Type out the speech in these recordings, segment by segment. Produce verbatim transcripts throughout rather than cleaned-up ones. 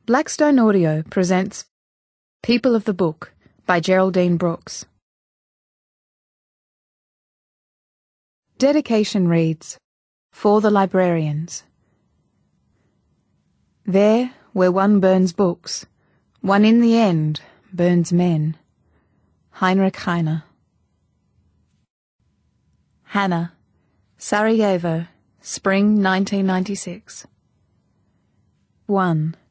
Blackstone Audio presents People of the Book by Geraldine Brooks. Dedication reads, For the Librarians. There, where one burns books, one in the end burns men. Heinrich Heine. Hannah, Sarajevo, Spring nineteen ninety-six. one.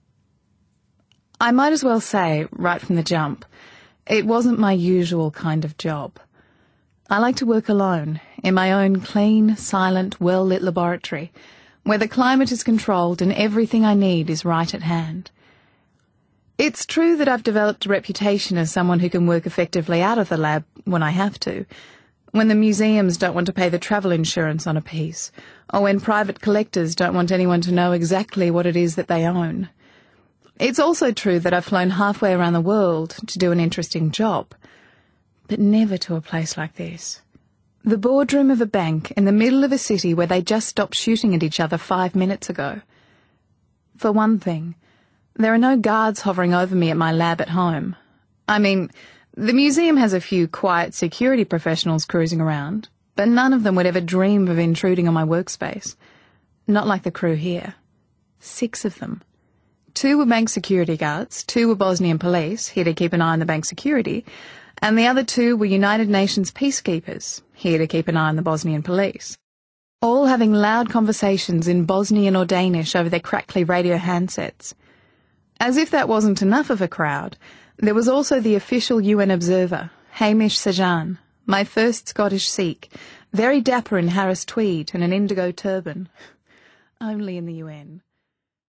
I might as well say, right from the jump, it wasn't my usual kind of job. I like to work alone, in my own clean, silent, well-lit laboratory, where the climate is controlled and everything I need is right at hand. It's true that I've developed a reputation as someone who can work effectively out of the lab when I have to, when the museums don't want to pay the travel insurance on a piece, or when private collectors don't want anyone to know exactly what it is that they own. It's also true that I've flown halfway around the world to do an interesting job, but never to a place like this. The boardroom of a bank in the middle of a city where they just stopped shooting at each other five minutes ago. For one thing, there are no guards hovering over me at my lab at home. I mean, the museum has a few quiet security professionals cruising around, but none of them would ever dream of intruding on my workspace. Not like the crew here. Six of them. Two were bank security guards, two were Bosnian police, here to keep an eye on the bank security, and the other two were United Nations peacekeepers, here to keep an eye on the Bosnian police. All having loud conversations in Bosnian or Danish over their crackly radio handsets. As if that wasn't enough of a crowd, there was also the official U N observer, Hamish Sajan, my first Scottish Sikh, very dapper in Harris tweed and an indigo turban. Only in the U N.